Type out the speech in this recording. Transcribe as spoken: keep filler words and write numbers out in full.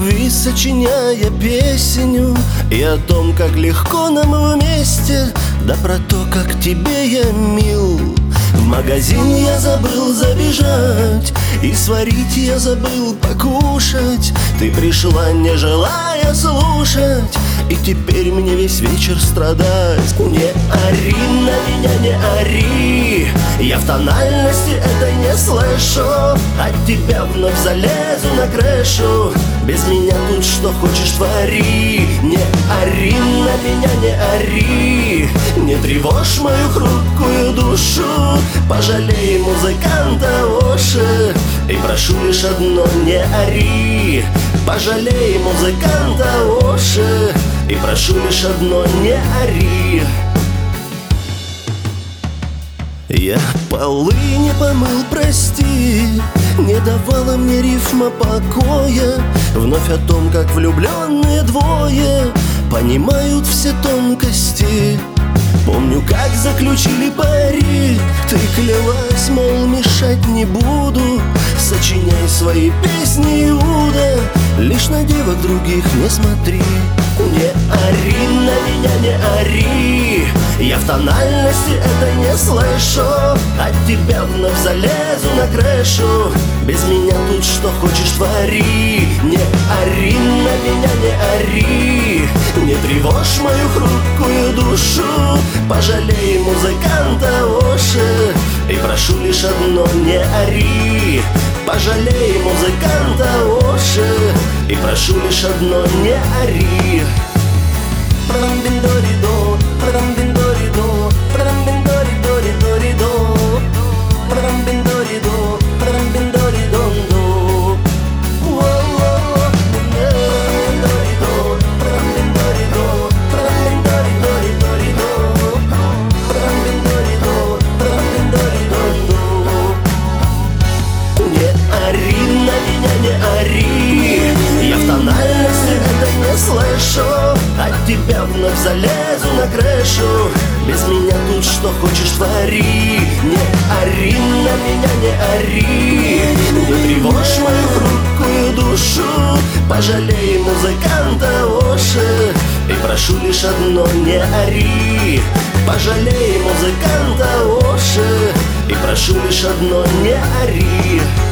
любви сочиняя песню и о том, как легко нам вместе, да про то, как тебе я мил. В магазин я забыл забежать, и сварить я забыл покушать. Ты пришла, не желая слушать, и теперь мне весь вечер страдать. Не ори на меня, не ори, я в тональности это не слышу. От тебя вновь залезу на крышу, без меня тут что хочешь твори. Не ори на меня, не ори, не тревожь мою хрупкую душу. Пожалей музыканта уши, и прошу лишь одно: не ори. Пожалей музыканта уши, и прошу лишь одно: не ори. Я полы не помыл, прости, не давала мне рифма покоя. Вновь о том, как влюбленные двое понимают все тонкости. Помню, как заключили пари, ты клялась, мол, мешать не буду. Сочиняй свои песни, Иуда, лишь на девок других не смотри. Не ори на меня, не ори, я в тональности это не слышу. От тебя вновь залезу на крышу, без меня тут что хочешь твори. Не ори на меня, не ори, не тревожь мою хрупкую душу. Пожалей музыканта уши, и прошу лишь одно: не ори. Пожалей музыканта уши, и прошу лишь одно: не ори. Не ори, я в тональности это не слышу. От тебя вновь залезу на крышу, без меня тут что хочешь твори. Не ори на меня, не ори, не тревожь мою хрупкую душу. Пожалей музыканта уши, и прошу лишь одно: не ори. Пожалей музыканта уши, и прошу лишь одно: не ори.